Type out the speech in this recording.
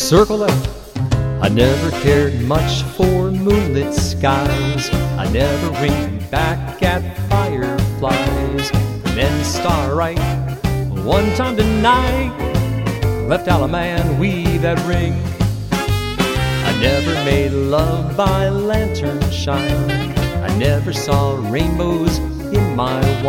Circle F. I never cared much for moonlit skies. I never winked back at fireflies. And then starlight, one time tonight, left out a man weave that ring. I never made love by lantern shine. I never saw rainbows in my